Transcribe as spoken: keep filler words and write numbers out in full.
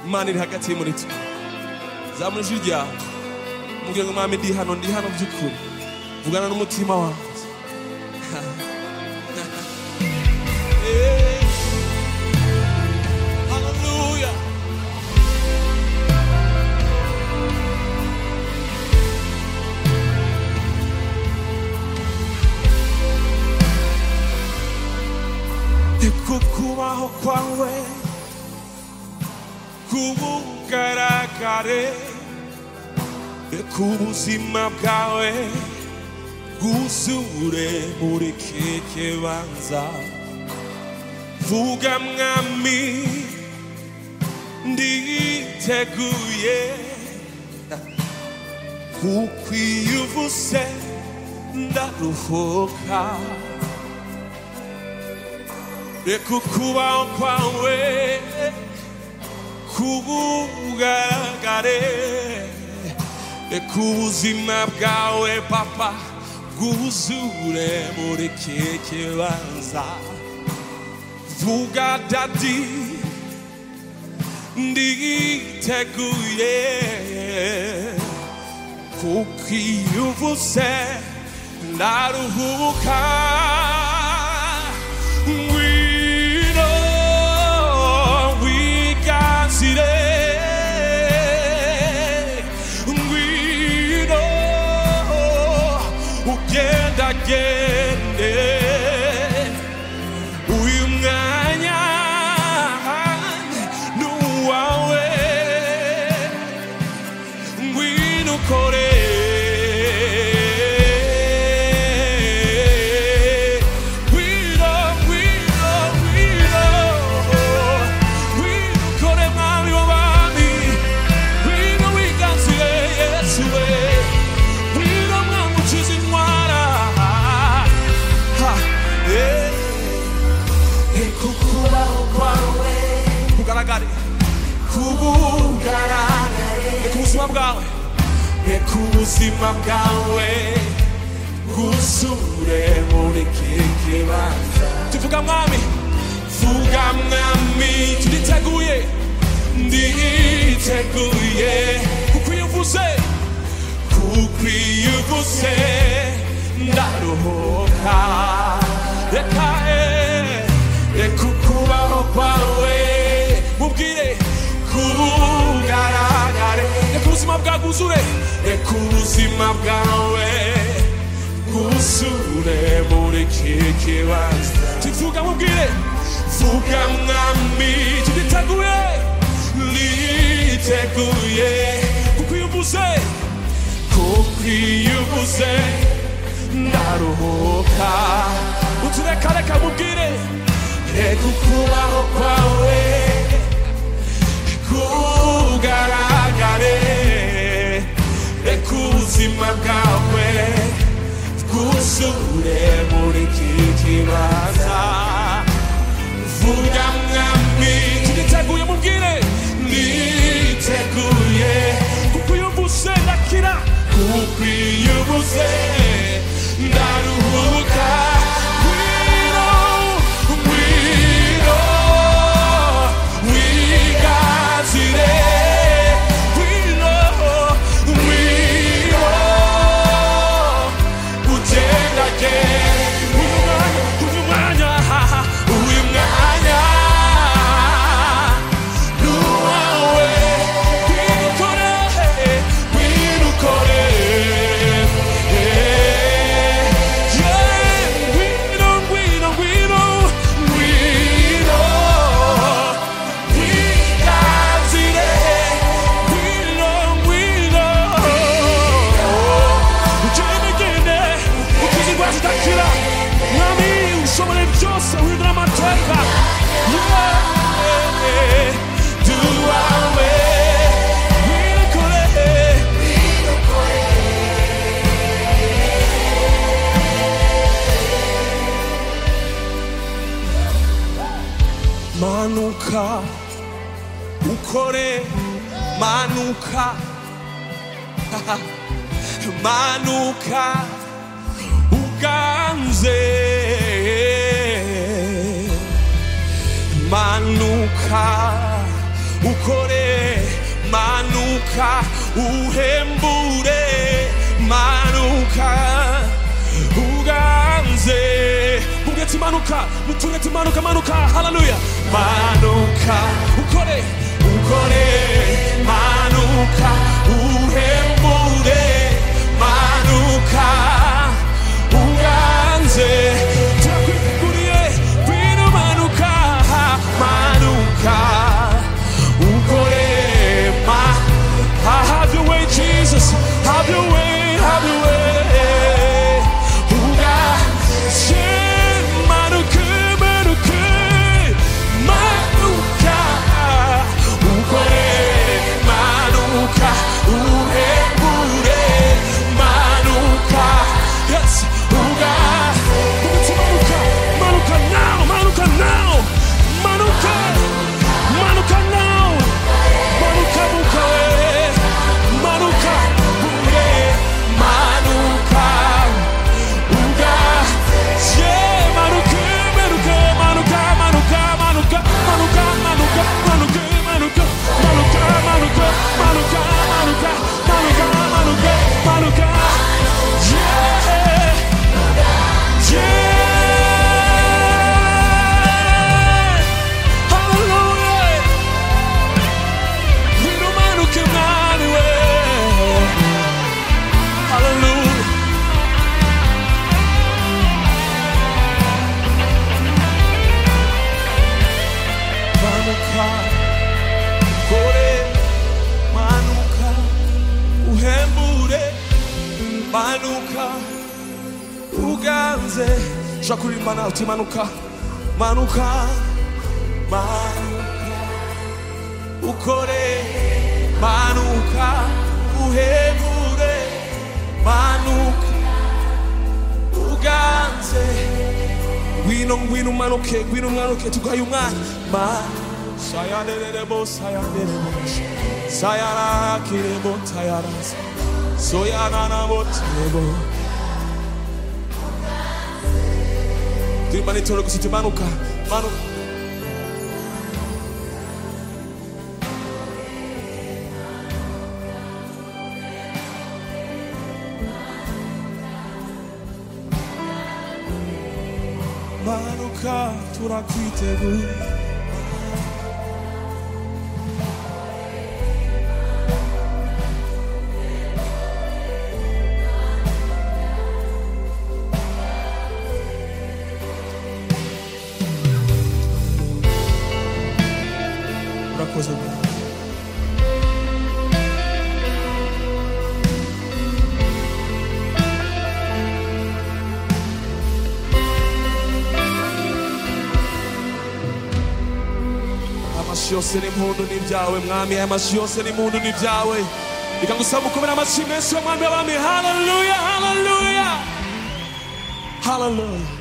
Imana iri hagati muri twe. Zamura ijwi ryawe mubwire ngo mwami ndi hano, ndi hano by'ukuri, vugana n'umutima wanjye. Hallelujah. Kukubaho kwawe kubugaragare, kubuzima bwawe bwuzure muri keke banza. Vuga mwami nditeguye, kuko iyo uvuze ndaruhuka. Kukubaho kwawe kubugaragare, kubuzima bwawe papa bwuzure muri keke banza. Vuga dadi nditeguye, kuko iyo uvuze ndaruhuka. Gende uyu mwanya nuwawe, ngwino ukore, ngwino ngwino ngwino ngwino ukore mwami w'abami, ngwino wiganzire Yesu we, ngwino mwami ukiza indwara. Kukubaho kwawe kugaragare, kubugaragare, kubuzima bwawe, kubuzima bwawe bwuzure muri keke banza. Tuvuga mwami, vuga mwami, turiteguye, nditeguye, kuko iyo uvuze, kuko iyo uvuze ndaruhuka. Reka kukubaho kwawe mubwire kugaragare, kubuzima bwawe bwuzure, kubuzima bwawe bwuzure muri keke banza. Tuvuga mubwire, vuga mwami, turiteguye, nditeguye, kuko iyo uvuze, kuko iyo uvuze ndaruhuka. Utureka reka mubwire, kukubaho kwawe kugaragare, kubuzima bwawe bwuzure muri keke banza. Vuga mwami, turiteguye mubwire, nditeguye, kuko iyo uvuze ndakira, kuko iyo uvuze ndaruhuka. Manuka ukore, manuka manuka uganze, manuka ukore. manuka uhembure, manuka uganze. Mugeti manuka, mutungeti manuka, manuka, hallelujah. Manuka ukore, ukore, manuka uhembure, manuka uganze. Tunakwikuriye bino manuka, manuka ukore, ma. Have your way, Jesus. Have your way, have your way. Uganze, manuka, manuka, manuka ukore, manuka uhembure, manuka. Yes, uganze. Manuka, manuka now, manuka now, manuka, manuka now, manuka bukore, manuka bure, manuka uga, yeah, manuka, manuka, manuka, manuka, manuka, manuka, manuka, manuka, manuka, manuka, manuka, manuka, manuka, manuka, manuka, manuka, yeah, yeah. Manuka uganze. Shakurimba nawe uti manuka, manuka, manuka ukore, manuka uhembure, manuka uganze. Ngwino, ngwino manuke, ngwino manuke tugaye umwanya. Ma sayanderebo, sayanderebo, sayara kirebo, tayarasa, soyanana motebo. Tuimba nitoro kusiti manuka, manuka. Manuka turakwiteguye. Urakoze Bwana. Amashyi yose n'impundu ni ibyawe mwami, amashyi yose n'impundu ni ibyawe. Reka ngusaba ukomere amashyi menshi mwami w'abami. Hallelujah, hallelujah, hallelujah.